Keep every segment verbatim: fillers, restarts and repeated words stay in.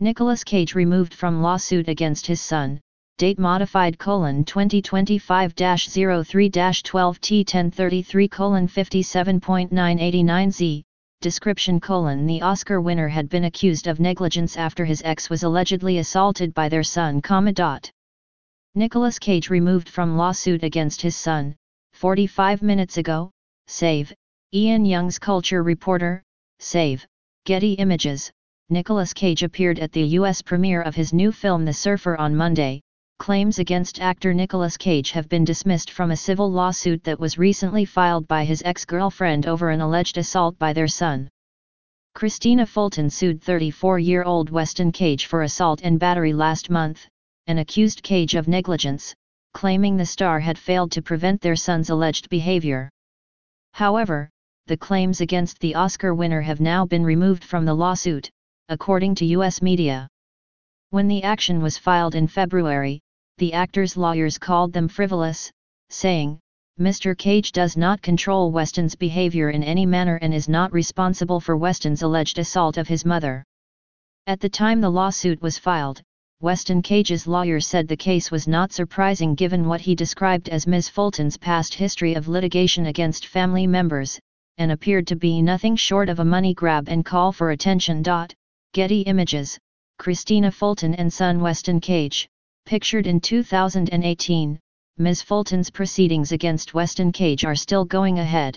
Nicolas Cage removed from lawsuit against his son, date modified colon twenty twenty-five dash zero three dash twelve T ten thirty-three colon fifty-seven point nine eighty-nine Z, description colon the Oscar winner had been accused of negligence after his ex was allegedly assaulted by their son, comma dot. Nicolas Cage removed from lawsuit against his son, forty-five minutes ago, save, Ian Young's culture reporter, save, Getty Images. Nicolas Cage appeared at the U S premiere of his new film The Surfer on Monday. Claims against actor Nicolas Cage have been dismissed from a civil lawsuit that was recently filed by his ex-girlfriend over an alleged assault by their son. Christina Fulton sued thirty-four-year-old Weston Cage for assault and battery last month, and accused Cage of negligence, claiming the star had failed to prevent their son's alleged behavior. However, the claims against the Oscar winner have now been removed from the lawsuit, according to U S media. When the action was filed in February, the actor's lawyers called them frivolous, saying, "Mister Cage does not control Weston's behavior in any manner and is not responsible for Weston's alleged assault of his mother." At the time the lawsuit was filed, Weston Cage's lawyer said the case was not surprising given what he described as Miz Fulton's past history of litigation against family members, and appeared to be nothing short of a money grab and call for attention. Getty Images, Christina Fulton and son Weston Cage, pictured in two thousand eighteen. Miz Fulton's proceedings against Weston Cage are still going ahead.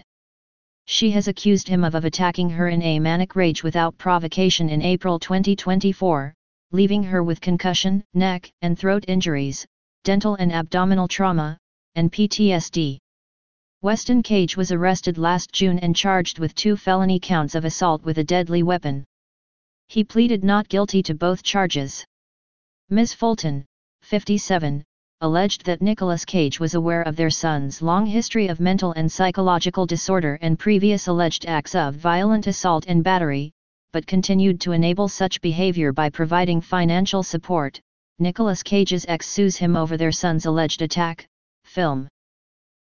She has accused him of, of attacking her in a manic rage without provocation in April twenty twenty-four, leaving her with concussion, neck and throat injuries, dental and abdominal trauma, and P T S D. Weston Cage was arrested last June and charged with two felony counts of assault with a deadly weapon. He pleaded not guilty to both charges. Miz Fulton, fifty-seven, alleged that Nicolas Cage was aware of their son's long history of mental and psychological disorder and previous alleged acts of violent assault and battery, but continued to enable such behavior by providing financial support. Nicolas Cage's ex sues him over their son's alleged attack. Film.